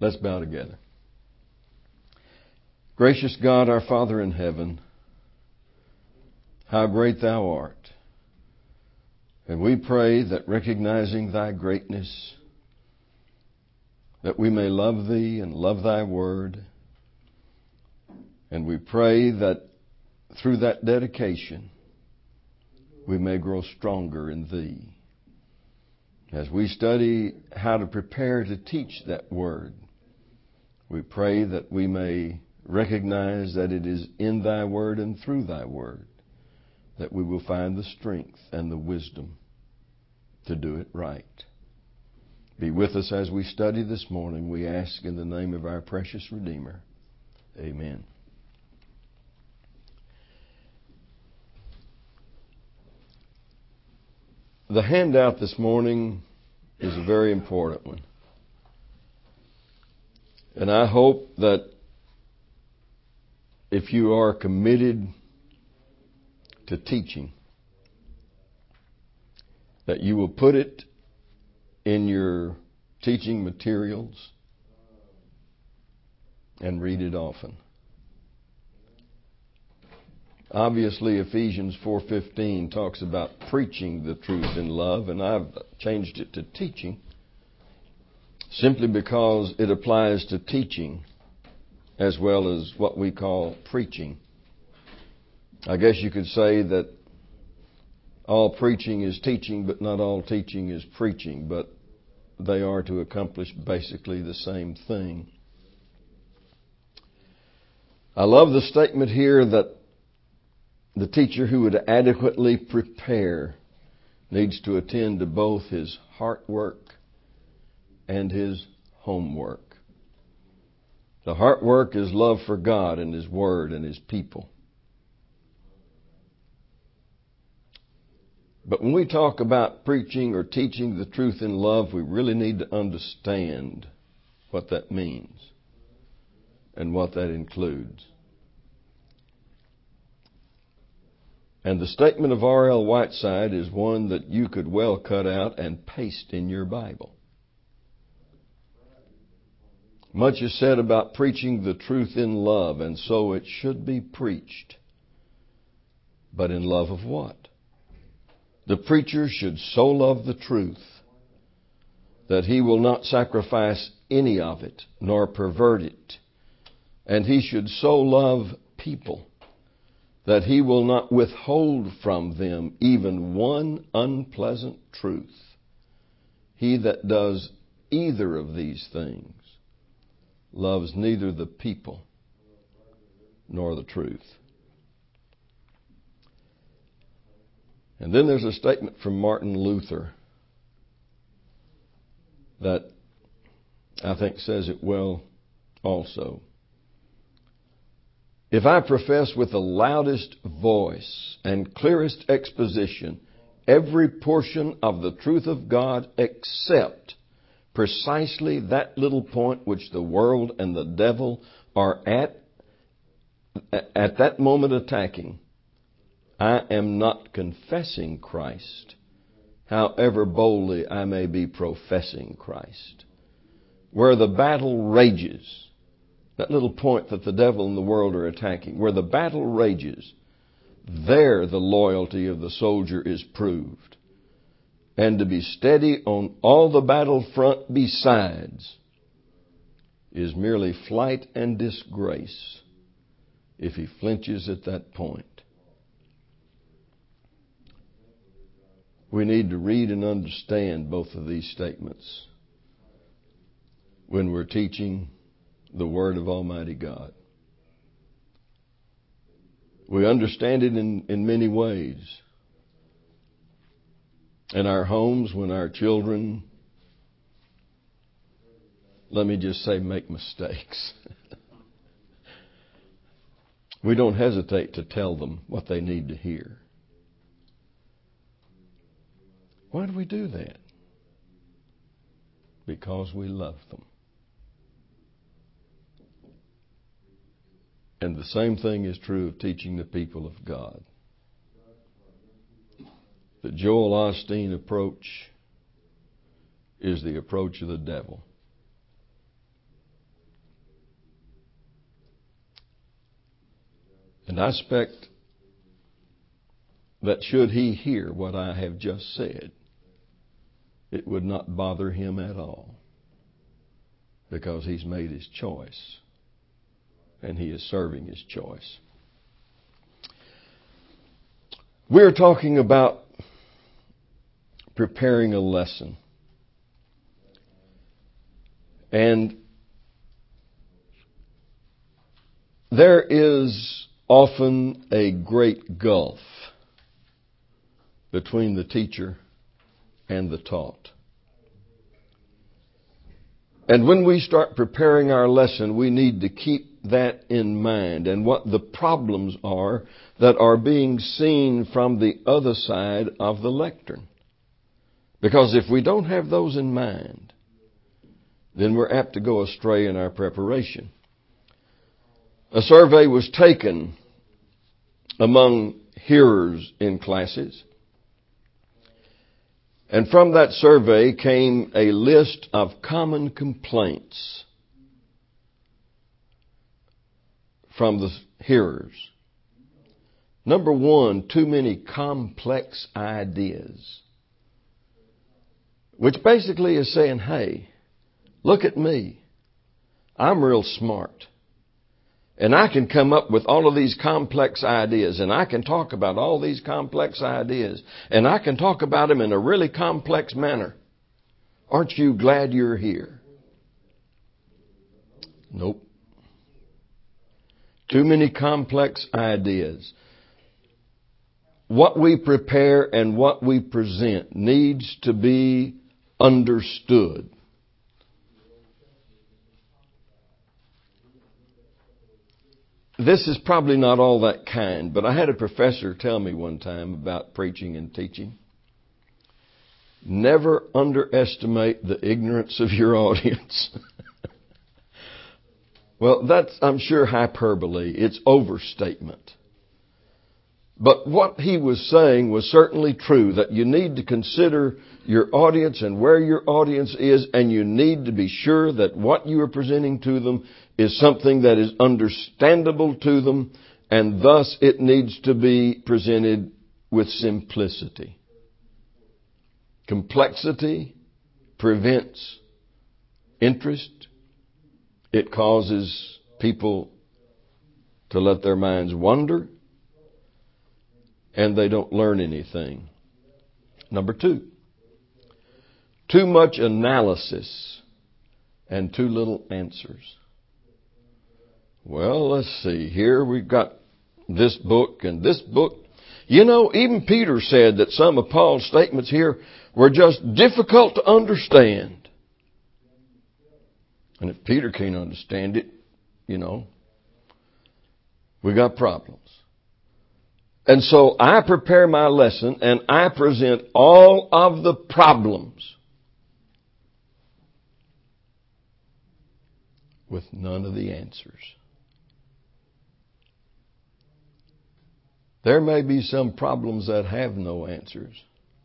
Let's bow together. Gracious God, our Father in heaven, how great Thou art. And we pray that recognizing Thy greatness, that we may love Thee and love Thy Word. And we pray that through that dedication, we may grow stronger in Thee. As we study how to prepare to teach that Word, we pray that we may recognize that it is in Thy Word and through Thy Word that we will find the strength and the wisdom to do it right. Be with us as we study this morning, we ask in the name of our precious Redeemer. Amen. The handout this morning is a very important one. And I hope that if you are committed to teaching, that you will put it in your teaching materials and read it often. Obviously, Ephesians 4:15 talks about preaching the truth in love, and I've changed it to teaching simply because it applies to teaching as well as what we call preaching. I guess you could say that all preaching is teaching, but not all teaching is preaching, but they are to accomplish basically the same thing. I love the statement here that the teacher who would adequately prepare needs to attend to both his heart work and his homework. The heart work is love for God and His Word and His people. But when we talk about preaching or teaching the truth in love, we really need to understand what that means and what that includes. And the statement of R.L. Whiteside is one that you could well cut out and paste in your Bible. Much is said about preaching the truth in love, and so it should be preached. But in love of what? The preacher should so love the truth that he will not sacrifice any of it, nor pervert it. And he should so love people that he will not withhold from them even one unpleasant truth. He that does either of these things loves neither the people nor the truth. And then there's a statement from Martin Luther that I think says it well also. If I profess with the loudest voice and clearest exposition every portion of the truth of God except precisely that little point which the world and the devil are at that moment attacking, I am not confessing Christ, however boldly I may be professing Christ. Where the battle rages, that little point that the devil and the world are attacking, where the battle rages, there the loyalty of the soldier is proved. And to be steady on all the battlefront besides is merely flight and disgrace if he flinches at that point. We need to read and understand both of these statements when we're teaching the Word of Almighty God. We understand it in many ways. In our homes, when our children, let me just say, make mistakes. We don't hesitate to tell them what they need to hear. Why do we do that? Because we love them. And the same thing is true of teaching the people of God. The Joel Osteen approach is the approach of the devil. And I expect that should he hear what I have just said, it would not bother him at all, because he's made his choice and he is serving his choice. We're talking about preparing a lesson. And there is often a great gulf between the teacher and the taught. And when we start preparing our lesson, we need to keep that in mind and what the problems are that are being seen from the other side of the lectern. Because if we don't have those in mind, then we're apt to go astray in our preparation. A survey was taken among hearers in classes. And from that survey came a list of common complaints from the hearers. Number one, too many complex ideas. Which basically is saying, hey, look at me. I'm real smart. And I can come up with all of these complex ideas, and I can talk about all these complex ideas, and I can talk about them in a really complex manner. Aren't you glad you're here? Nope. Too many complex ideas. What we prepare and what we present needs to be understood. This is probably not all that kind, but I had a professor tell me one time about preaching and teaching. Never underestimate the ignorance of your audience. Well, that's, I'm sure, hyperbole. It's overstatement. But what he was saying was certainly true, that you need to consider your audience and where your audience is, and you need to be sure that what you are presenting to them is something that is understandable to them, and thus it needs to be presented with simplicity. Complexity prevents interest. It causes people to let their minds wander, and they don't learn anything. Number two, too much analysis and too little answers. Well, let's see. Here we've got this book and this book. You know, even Peter said that some of Paul's statements here were just difficult to understand. And if Peter can't understand it, you know, we got problems. And so I prepare my lesson and I present all of the problems with none of the answers. There may be some problems that have no answers.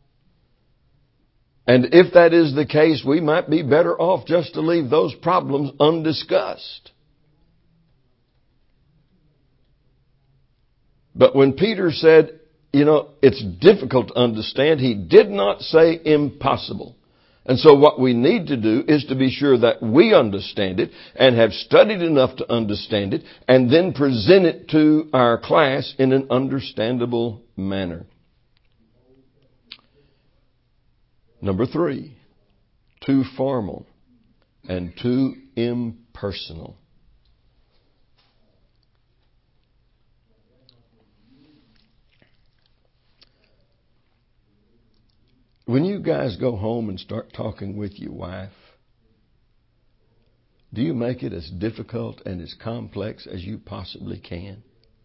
And if that is the case, we might be better off just to leave those problems undiscussed. But when Peter said, you know, it's difficult to understand, he did not say impossible. And so what we need to do is to be sure that we understand it and have studied enough to understand it, and then present it to our class in an understandable manner. Number three, too formal and too impersonal. When you guys go home and start talking with your wife, do you make it as difficult and as complex as you possibly can?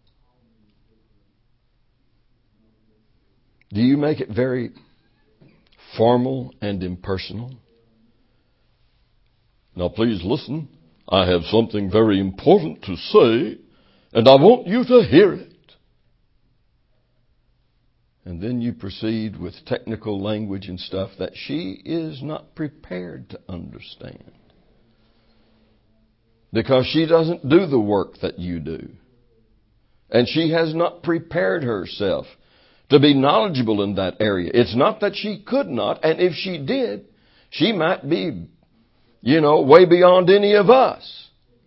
Do you make it very formal and impersonal? Now please listen. I have something very important to say, and I want you to hear it. And then you proceed with technical language and stuff that she is not prepared to understand. Because she doesn't do the work that you do. And she has not prepared herself to be knowledgeable in that area. It's not that she could not, and if she did, she might be, way beyond any of us.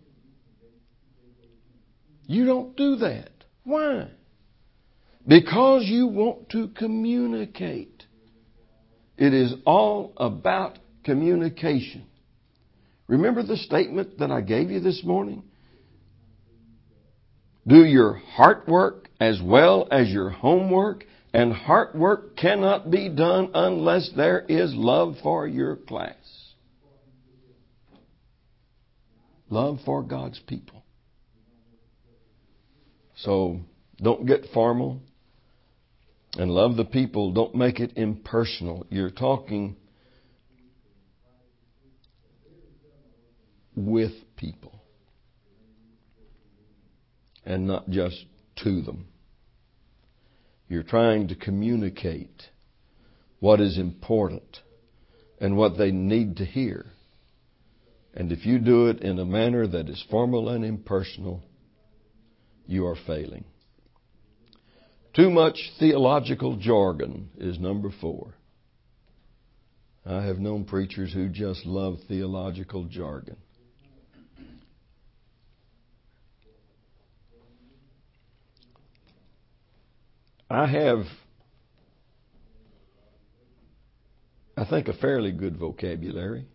You don't do that. Why? Because you want to communicate. It is all about communication. Remember the statement that I gave you this morning? Do your heart work as well as your homework, and heart work cannot be done unless there is love for your class. Love for God's people. So don't get formal and love the people. Don't make it impersonal. You're talking with people and not just to them. You're trying to communicate what is important and what they need to hear. And if you do it in a manner that is formal and impersonal, you are failing. Too much theological jargon is number 4. I have known preachers who just love theological jargon. I have, I think, a fairly good vocabulary.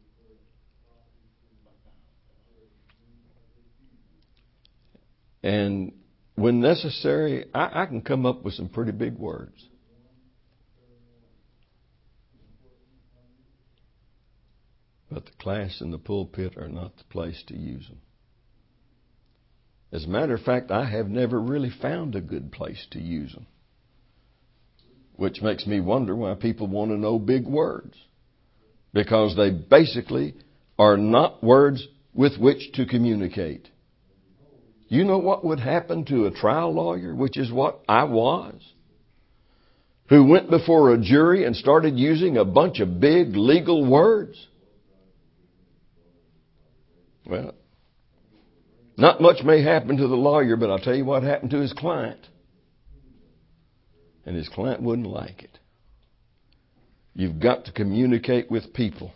And when necessary, I can come up with some pretty big words. But the class and the pulpit are not the place to use them. As a matter of fact, I have never really found a good place to use them. Which makes me wonder why people want to know big words. Because they basically are not words with which to communicate. You know what would happen to a trial lawyer, which is what I was, who went before a jury and started using a bunch of big legal words? Well, not much may happen to the lawyer, but I'll tell you what happened to his client. And his client wouldn't like it. You've got to communicate with people.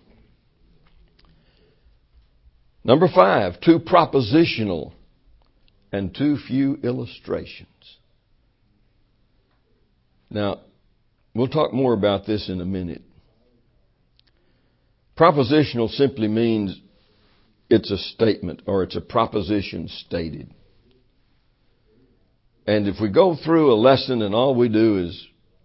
Number 5, too propositional and too few illustrations. Now, we'll talk more about this in a minute. Propositional simply means it's a statement or it's a proposition stated. And if we go through a lesson and all we do is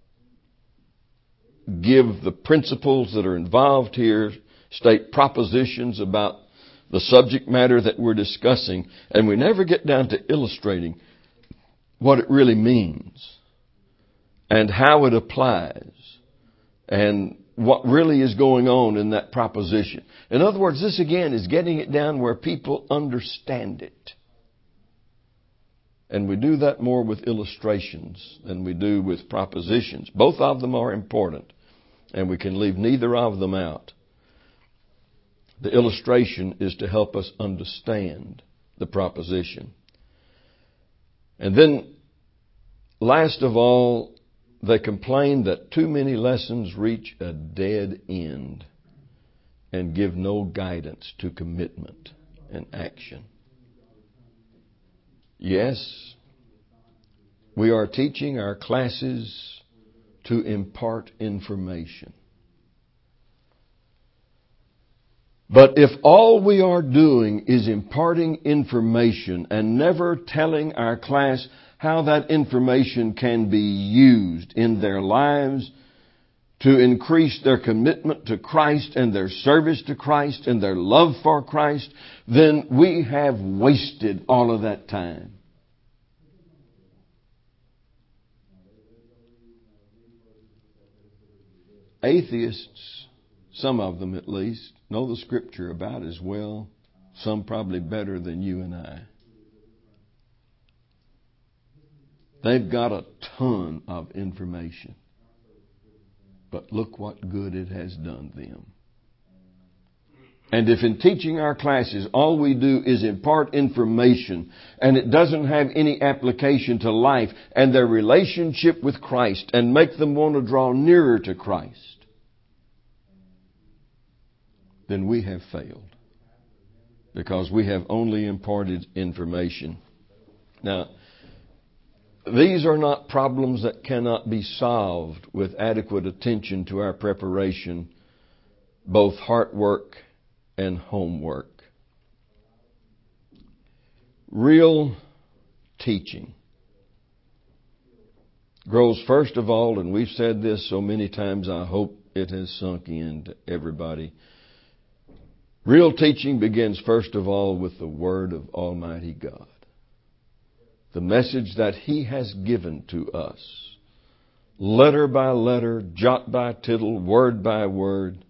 give the principles that are involved here, state propositions about the subject matter that we're discussing, and we never get down to illustrating what it really means and how it applies and what really is going on in that proposition. In other words, this again is getting it down where people understand it. And we do that more with illustrations than we do with propositions. Both of them are important, and we can leave neither of them out. The illustration is to help us understand the proposition. And then, last of all, they complain that too many lessons reach a dead end and give no guidance to commitment and action. Yes, we are teaching our classes to impart information. But if all we are doing is imparting information and never telling our class how that information can be used in their lives to increase their commitment to Christ and their service to Christ and their love for Christ, then we have wasted all of that time. Atheists, some of them at least, know the Scripture about as well, some probably better than you and I. They've got a ton of information. But look what good it has done them. And if in teaching our classes all we do is impart information and it doesn't have any application to life and their relationship with Christ and make them want to draw nearer to Christ, then we have failed, because we have only imparted information. Now, these are not problems that cannot be solved with adequate attention to our preparation, both heart work and homework. Real teaching grows, first of all, and we've said this so many times, I hope it has sunk into everybody. Real teaching begins, first of all, with the Word of Almighty God. The message that He has given to us, letter by letter, jot by tittle, word by word.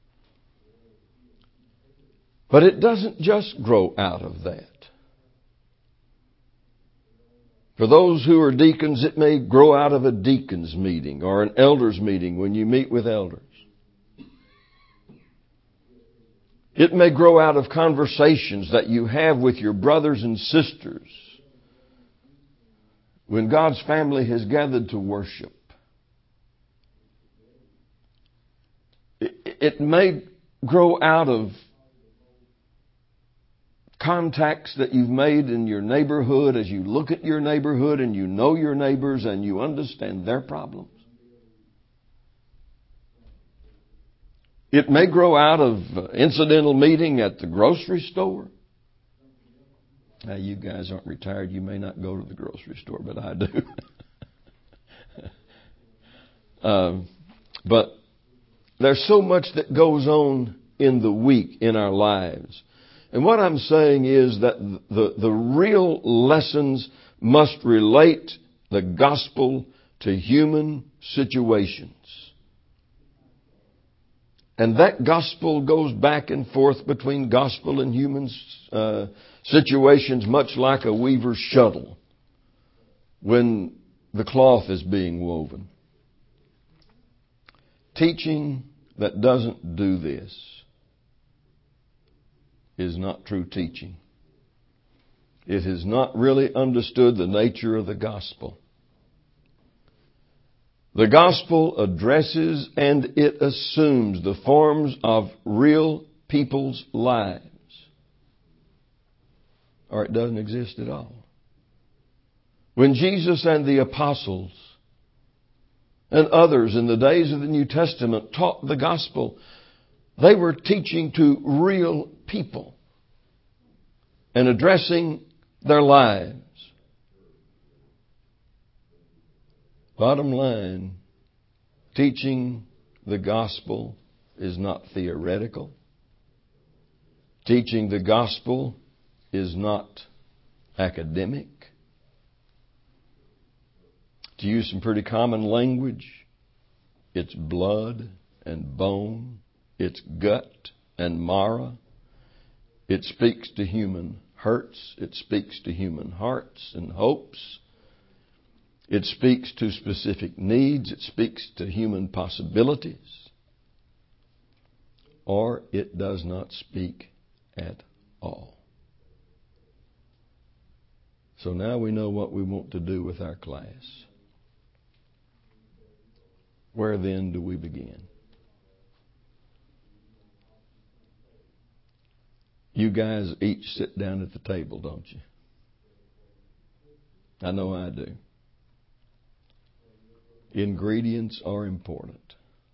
But it doesn't just grow out of that. For those who are deacons, it may grow out of a deacon's meeting or an elder's meeting when you meet with elders. It may grow out of conversations that you have with your brothers and sisters when God's family has gathered to worship. It may grow out of contacts that you've made in your neighborhood as you look at your neighborhood and you know your neighbors and you understand their problems. It may grow out of incidental meeting at the grocery store. Now, you guys aren't retired. You may not go to the grocery store, but I do. But there's so much that goes on in the week in our lives. And what I'm saying is that the real lessons must relate the gospel to human situations. And that gospel goes back and forth between gospel and human situations, much like a weaver's shuttle when the cloth is being woven. Teaching that doesn't do this is not true teaching. It has not really understood the nature of the gospel. The gospel addresses and it assumes the forms of real people's lives, or it doesn't exist at all. When Jesus and the apostles and others in the days of the New Testament taught the gospel, they were teaching to real people and addressing their lives. Bottom line, teaching the gospel is not theoretical. Teaching the gospel is not academic. To use some pretty common language, it's blood and bone, it's gut and marrow. It speaks to human hurts, it speaks to human hearts and hopes. It speaks to specific needs. It speaks to human possibilities. Or it does not speak at all. So now we know what we want to do with our class. Where then do we begin? You guys each sit down at the table, don't you? I know I do. Ingredients are important.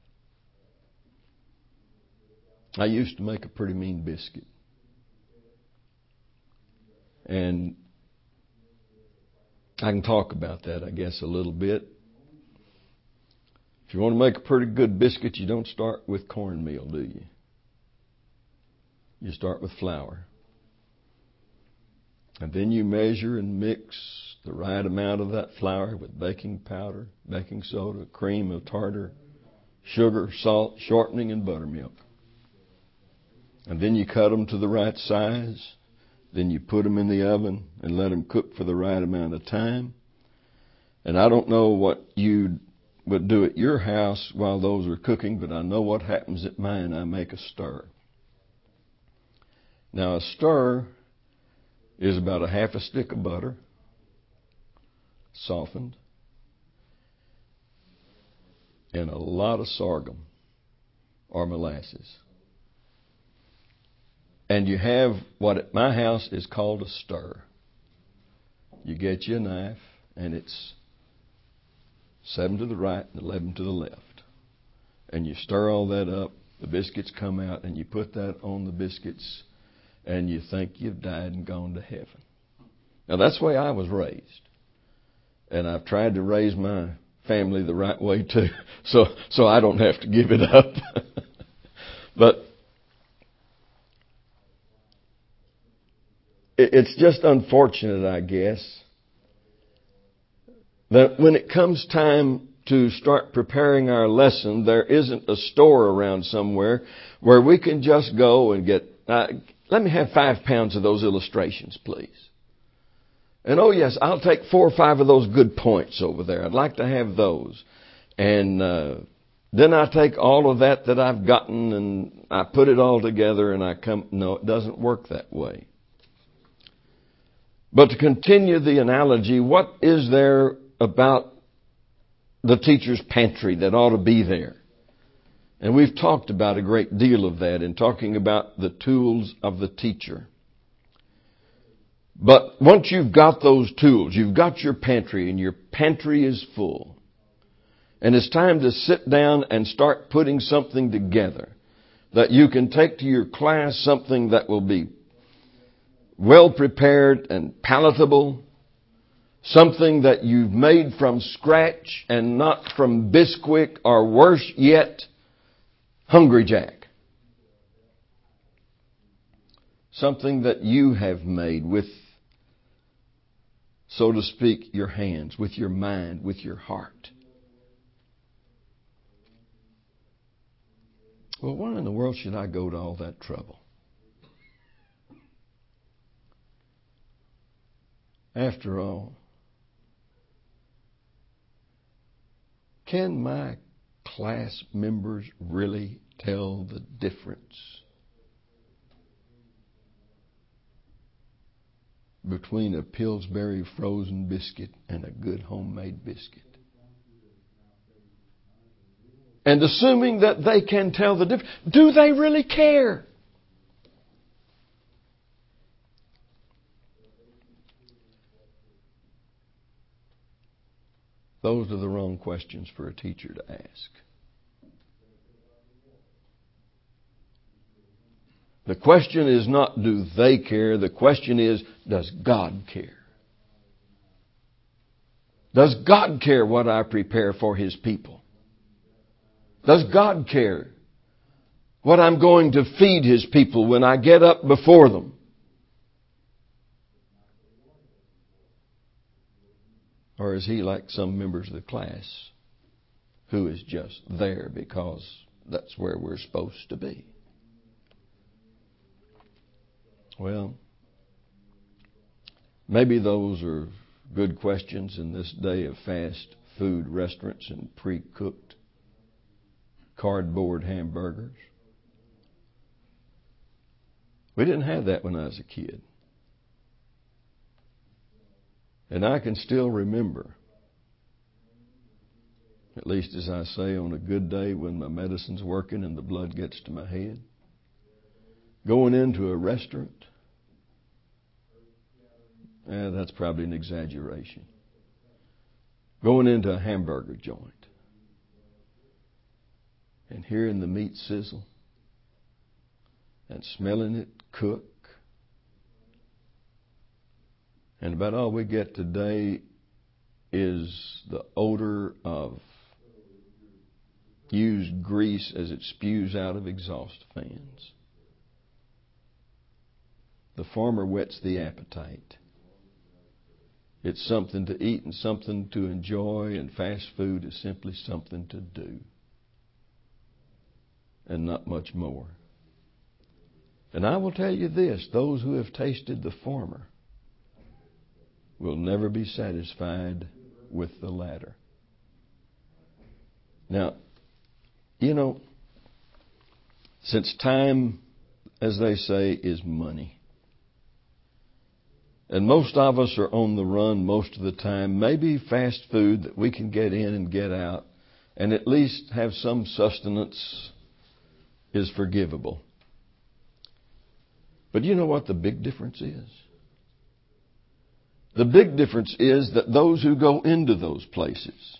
I used to make a pretty mean biscuit. And I can talk about that, I guess, a little bit. If you want to make a pretty good biscuit, you don't start with cornmeal, do you? You start with flour. And then you measure and mix the right amount of that flour with baking powder, baking soda, cream of tartar, sugar, salt, shortening, and buttermilk. And then you cut them to the right size. Then you put them in the oven and let them cook for the right amount of time. And I don't know what you would do at your house while those are cooking, but I know what happens at mine. I make a stir. Now, a stir is about a half a stick of butter, softened, and a lot of sorghum or molasses. And you have what at my house is called a stir. You get you a knife, and it's 7 to the right and 11 to the left. And you stir all that up, the biscuits come out, and you put that on the biscuits, and you think you've died and gone to heaven. Now, that's the way I was raised. And I've tried to raise my family the right way, too, so I don't have to give it up. But it's just unfortunate, I guess, that when it comes time to start preparing our lesson, there isn't a store around somewhere where we can just go and get, let me have 5 pounds of those illustrations, please. And oh yes, I'll take 4 or 5 of those good points over there. I'd like to have those. And then I take all of that I've gotten and I put it all together and I come. No, it doesn't work that way. But to continue the analogy, what is there about the teacher's pantry that ought to be there? And we've talked about a great deal of that in talking about the tools of the teacher. But once you've got those tools, you've got your pantry and your pantry is full. And it's time to sit down and start putting something together that you can take to your class, something that will be well prepared and palatable, something that you've made from scratch and not from Bisquick or worse yet, Hungry Jack. Something that you have made with, so to speak, your hands, with your mind, with your heart. Well, why in the world should I go to all that trouble? After all, can my class members really tell the difference between a Pillsbury frozen biscuit and a good homemade biscuit? And assuming that they can tell the difference, do they really care? Those are the wrong questions for a teacher to ask. The question is not, do they care? The question is, does God care? Does God care what I prepare for His people? Does God care what I'm going to feed His people when I get up before them? Or is He like some members of the class who is just there because that's where we're supposed to be? Well, maybe those are good questions in this day of fast food restaurants and pre-cooked cardboard hamburgers. We didn't have that when I was a kid. And I can still remember, at least as I say, on a good day when my medicine's working and the blood gets to my head, going into a restaurant. That's probably an exaggeration. Going into a hamburger joint and hearing the meat sizzle and smelling it cook. And about all we get today is the odor of used grease as it spews out of exhaust fans. The farmer whets the appetite. It's something to eat and something to enjoy, and fast food is simply something to do. And not much more. And I will tell you this, those who have tasted the former will never be satisfied with the latter. Now, since time as they say, is money. And most of us are on the run most of the time. Maybe fast food that we can get in and get out and at least have some sustenance is forgivable. But you know what the big difference is? The big difference is that those who go into those places,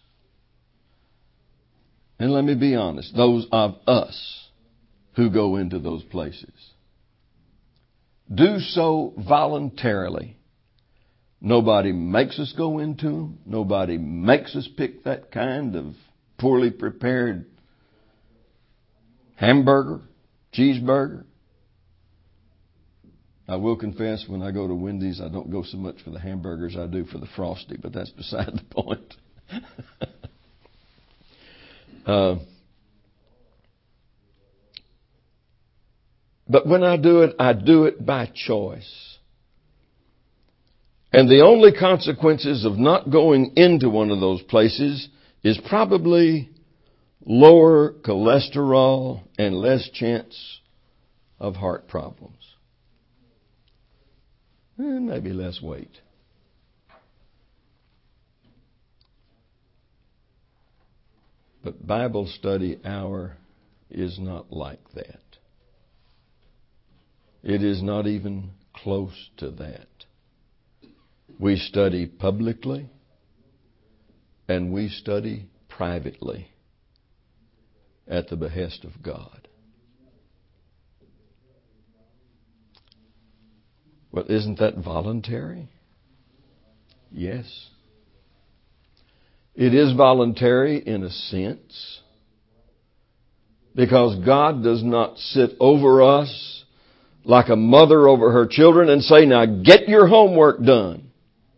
and let me be honest, those of us who go into those places, do so voluntarily. Nobody makes us go into them. Nobody makes us pick that kind of poorly prepared hamburger, cheeseburger. I will confess, when I go to Wendy's, I don't go so much for the hamburgers, I do for the Frosty, but that's beside the point. But when I do it by choice. And the only consequences of not going into one of those places is probably lower cholesterol and less chance of heart problems. And maybe less weight. But Bible study hour is not like that. It is not even close to that. We study publicly and we study privately at the behest of God. But isn't that voluntary? Yes. It is voluntary in a sense, because God does not sit over us like a mother over her children and say, now get your homework done.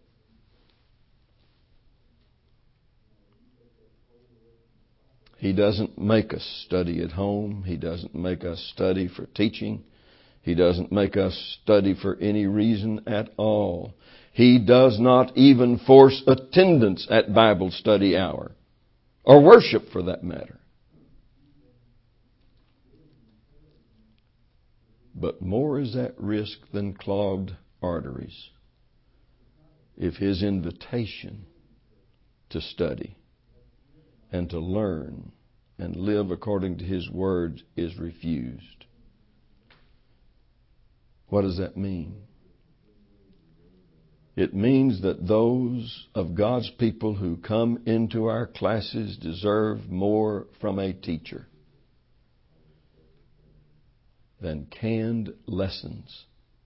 He doesn't make us study at home. He doesn't make us study for teaching. He doesn't make us study for any reason at all. He does not even force attendance at Bible study hour, or worship for that matter. But more is at risk than clogged arteries if His invitation to study and to learn and live according to His Word is refused. What does that mean? It means that those of God's people who come into our classes deserve more from a teacher than canned lessons,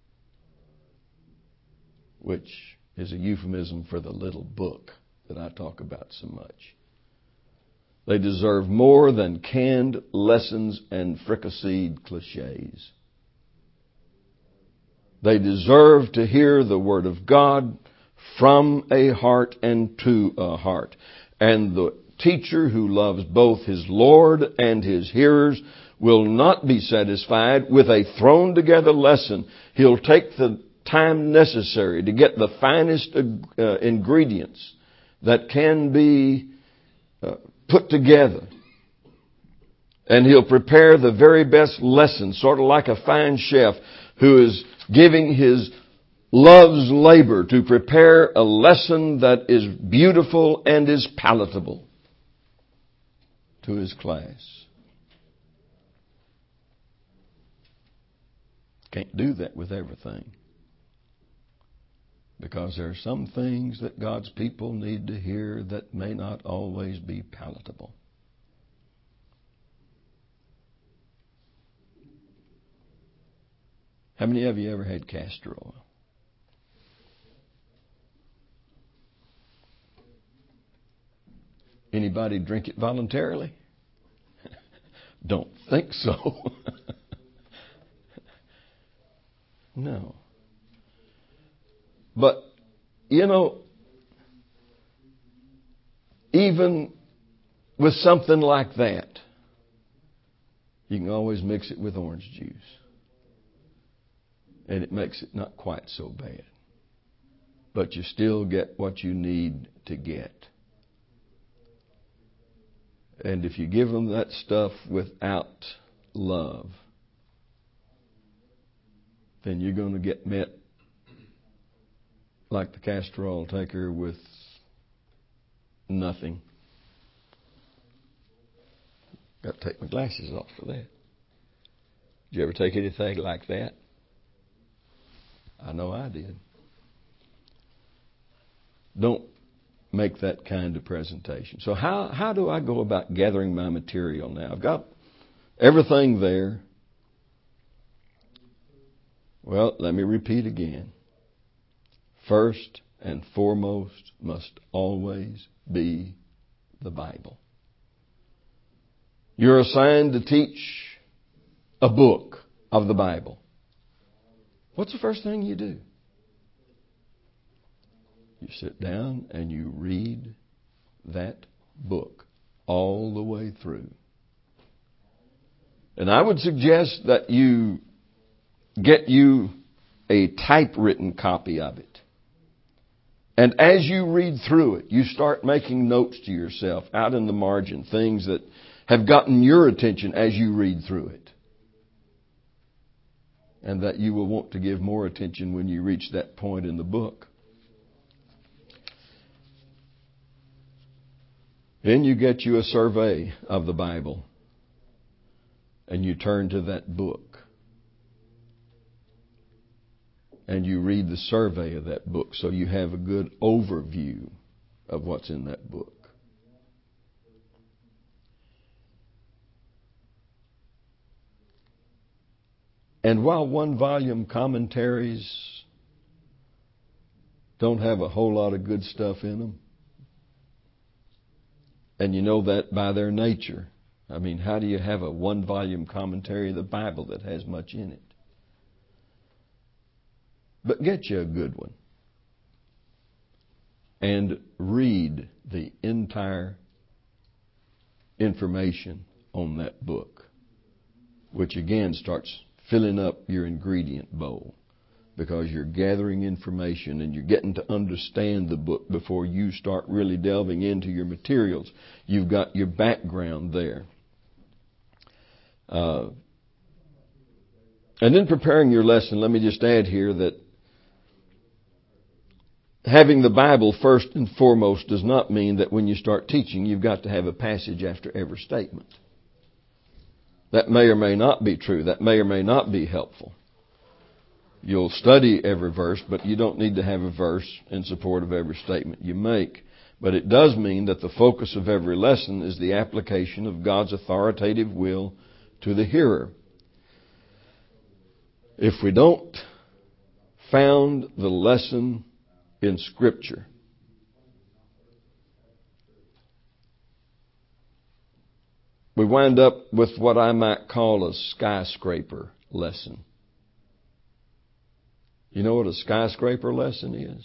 which is a euphemism for the little book that I talk about so much. They deserve more than canned lessons and fricasseed cliches. They deserve to hear the Word of God from a heart and to a heart. And the teacher who loves both his Lord and his hearers will not be satisfied with a thrown together lesson. He'll take the time necessary to get the finest ingredients that can be put together. And he'll prepare the very best lesson, sort of like a fine chef who is giving his love's labor to prepare a lesson that is beautiful and is palatable to his class. Can't do that with everything, because there are some things that God's people need to hear that may not always be palatable. How many of you ever had castor oil? Anybody drink it voluntarily? Don't think so. No. But, even with something like that, you can always mix it with orange juice. And it makes it not quite so bad. But you still get what you need to get. And if you give them that stuff without love, then you're going to get met like the castor oil taker with nothing. Got to take my glasses off for that. Did you ever take anything like that? I know I did. Don't make that kind of presentation. So how do I go about gathering my material now? I've got everything there. Well, let me repeat again. First and foremost must always be the Bible. You're assigned to teach a book of the Bible. What's the first thing you do? You sit down and you read that book all the way through. And I would suggest that you get you a typewritten copy of it. And as you read through it, you start making notes to yourself out in the margin, things that have gotten your attention as you read through it. And that you will want to give more attention when you reach that point in the book. Then you get you a survey of the Bible. And you turn to that book. And you read the survey of that book so you have a good overview of what's in that book. And while one volume commentaries don't have a whole lot of good stuff in them, and you know that by their nature, I mean, how do you have a one volume commentary of the Bible that has much in it? But get you a good one. And read the entire information on that book, which again starts filling up your ingredient bowl, because you're gathering information and you're getting to understand the book before you start really delving into your materials. You've got your background there. And in preparing your lesson, let me just add here that having the Bible first and foremost does not mean that when you start teaching, you've got to have a passage after every statement. That may or may not be true. That may or may not be helpful. You'll study every verse, but you don't need to have a verse in support of every statement you make. But it does mean that the focus of every lesson is the application of God's authoritative will to the hearer. If we don't found the lesson in Scripture, we wind up with what I might call a skyscraper lesson. You know what a skyscraper lesson is?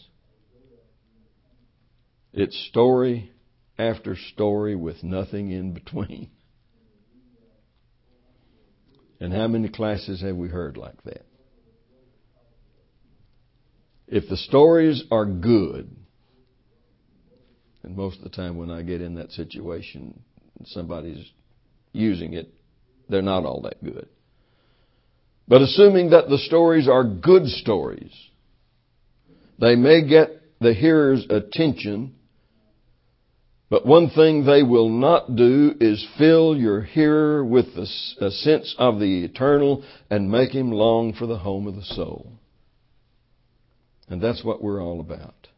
It's story after story with nothing in between. And how many classes have we heard like that? If the stories are good, and most of the time when I get in that situation, somebody's using it, they're not all that good. But assuming that the stories are good stories, they may get the hearer's attention, but one thing they will not do is fill your hearer with a sense of the eternal and make him long for the home of the soul. And that's what we're all about.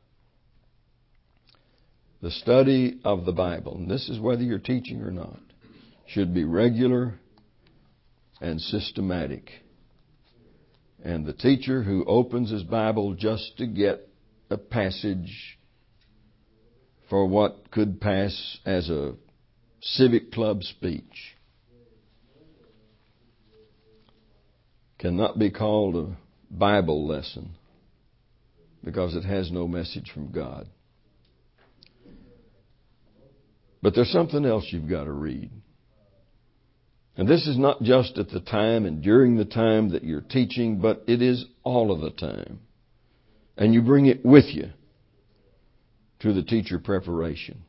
The study of the Bible, and this is whether you're teaching or not, should be regular and systematic. And the teacher who opens his Bible just to get a passage for what could pass as a civic club speech cannot be called a Bible lesson, because it has no message from God. But there's something else you've got to read. And this is not just at the time and during the time that you're teaching, but it is all of the time. And you bring it with you to the teacher preparation.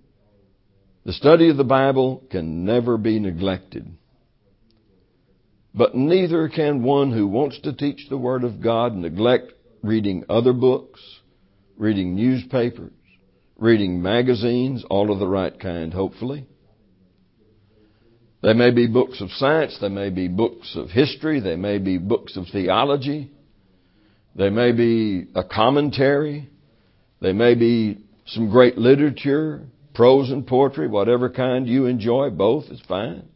The study of the Bible can never be neglected. But neither can one who wants to teach the Word of God neglect reading other books, reading newspapers, reading magazines, all of the right kind, hopefully. They may be books of science, they may be books of history, they may be books of theology, they may be a commentary, they may be some great literature, prose and poetry, whatever kind you enjoy, both is fine.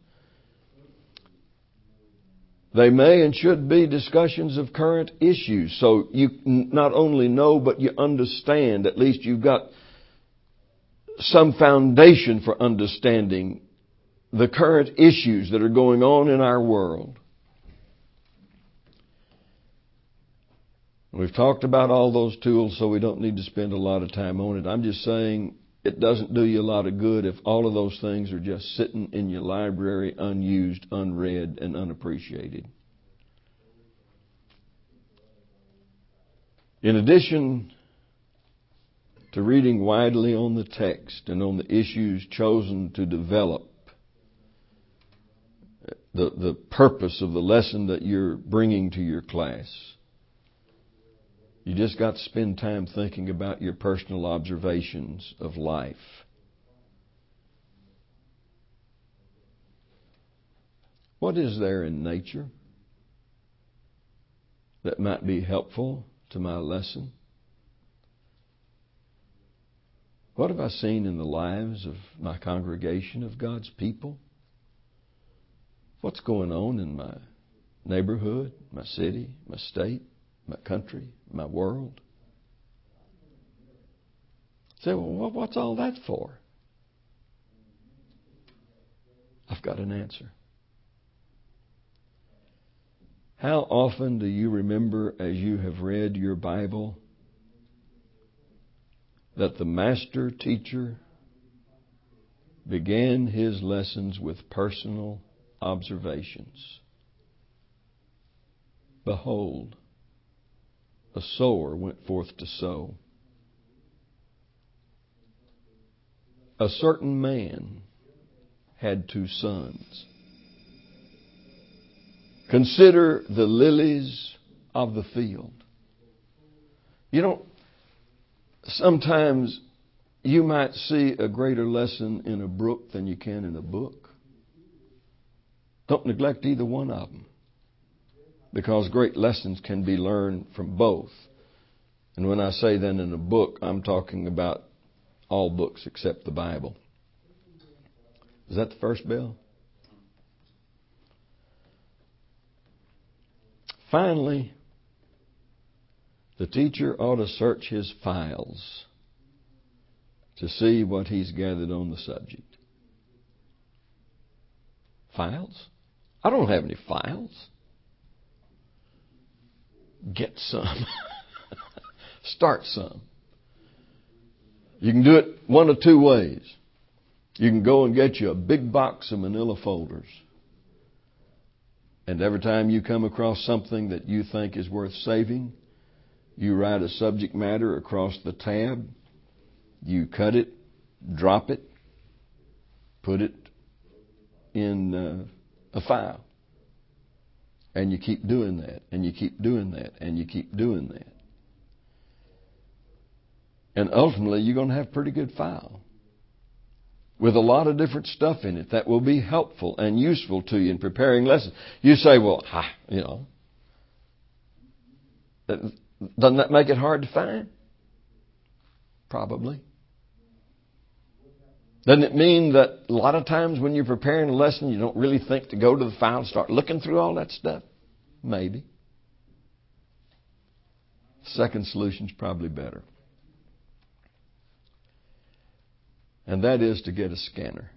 They may and should be discussions of current issues, so you not only know, but you understand. At least you've got some foundation for understanding the current issues that are going on in our world. We've talked about all those tools, so we don't need to spend a lot of time on it. I'm just saying it doesn't do you a lot of good if all of those things are just sitting in your library, unused, unread, and unappreciated. In addition to reading widely on the text and on the issues chosen to develop the purpose of the lesson that you're bringing to your class, you just got to spend time thinking about your personal observations of life. What is there in nature that might be helpful to my lesson? What have I seen in the lives of my congregation of God's people? What's going on in my neighborhood, my city, my state, my country, my world? Say, well, what's all that for? I've got an answer. How often do you remember as you have read your Bible that the master teacher began his lessons with personal observations? Behold, a sower went forth to sow. A certain man had 2 sons. Consider the lilies of the field. You know, sometimes you might see a greater lesson in a brook than you can in a book. Don't neglect either one of them, because great lessons can be learned from both. And when I say then in a book, I'm talking about all books except the Bible. Is that the first bell? Finally, the teacher ought to search his files to see what he's gathered on the subject. Files? I don't have any files. Get some. Start some. You can do it one of 2 ways. You can go and get you a big box of manila folders. And every time you come across something that you think is worth saving, you write a subject matter across the tab. You cut it, drop it, put it in a file. And you keep doing that, and you keep doing that, and you keep doing that. And ultimately, you're going to have a pretty good file with a lot of different stuff in it that will be helpful and useful to you in preparing lessons. You say, well, doesn't that make it hard to find? Probably. Doesn't it mean that a lot of times when you're preparing a lesson, you don't really think to go to the file and start looking through all that stuff? Maybe. Second solution's probably better. And that is to get a scanner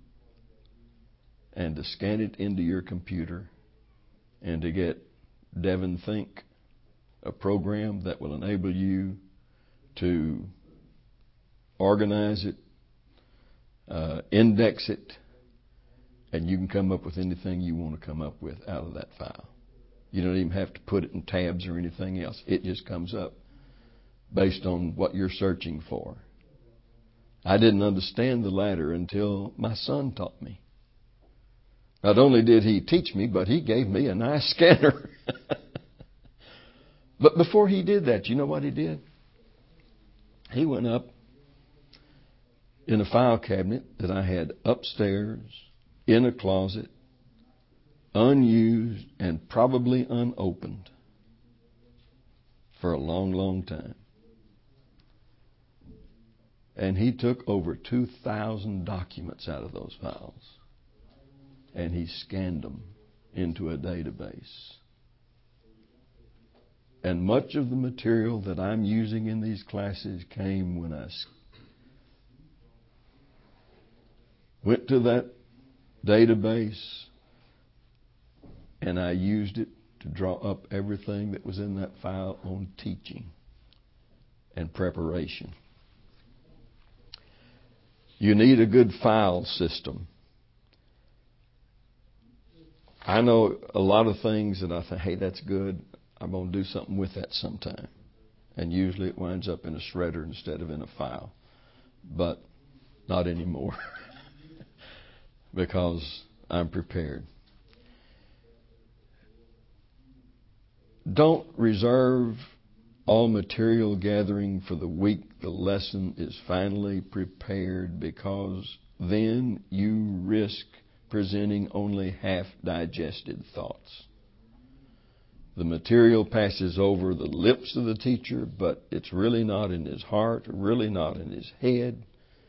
and to scan it into your computer and to get Devon Think, a program that will enable you to organize it, index it, and you can come up with anything you want to come up with out of that file. You don't even have to put it in tabs or anything else. It just comes up based on what you're searching for. I didn't understand the latter until my son taught me. Not only did he teach me, but he gave me a nice scanner. But before he did that, you know what he did? He went up in a file cabinet that I had upstairs in a closet, unused and probably unopened for a long, long time. And he took over 2,000 documents out of those files, and he scanned them into a database. And much of the material that I'm using in these classes came when I went to that database and I used it to draw up everything that was in that file on teaching and preparation. You need a good file system. I know a lot of things that I think, hey, that's good. I'm going to do something with that sometime. And usually it winds up in a shredder instead of in a file. But not anymore. Because I'm prepared. Don't reserve all material gathering for the week the lesson is finally prepared, because then you risk presenting only half-digested thoughts. The material passes over the lips of the teacher, but it's really not in his heart, really not in his head.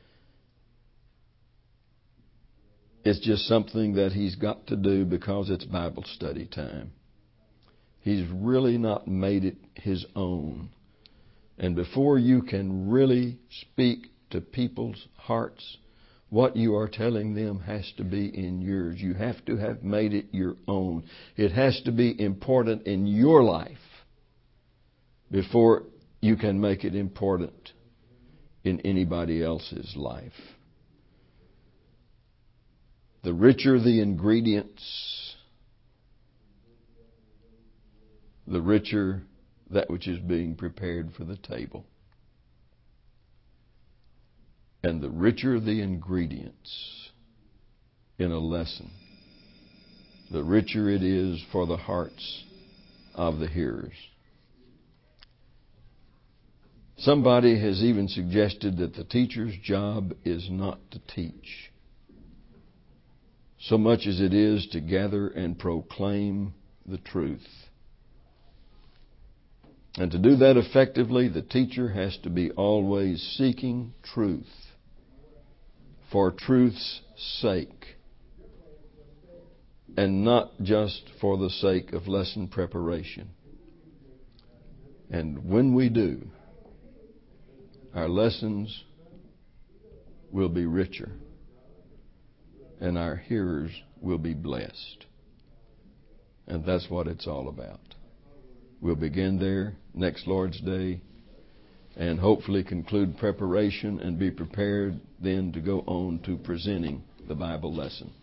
It's just something that he's got to do because it's Bible study time. He's really not made it his own. And before you can really speak to people's hearts, what you are telling them has to be in yours. You have to have made it your own. It has to be important in your life before you can make it important in anybody else's life. The richer the ingredients, the richer that which is being prepared for the table. And the richer the ingredients in a lesson, the richer it is for the hearts of the hearers. Somebody has even suggested that the teacher's job is not to teach so much as it is to gather and proclaim the truth. And to do that effectively, the teacher has to be always seeking truth for truth's sake, and not just for the sake of lesson preparation. And when we do, our lessons will be richer, and our hearers will be blessed. And that's what it's all about. We'll begin there next Lord's Day and hopefully conclude preparation and be prepared then to go on to presenting the Bible lesson.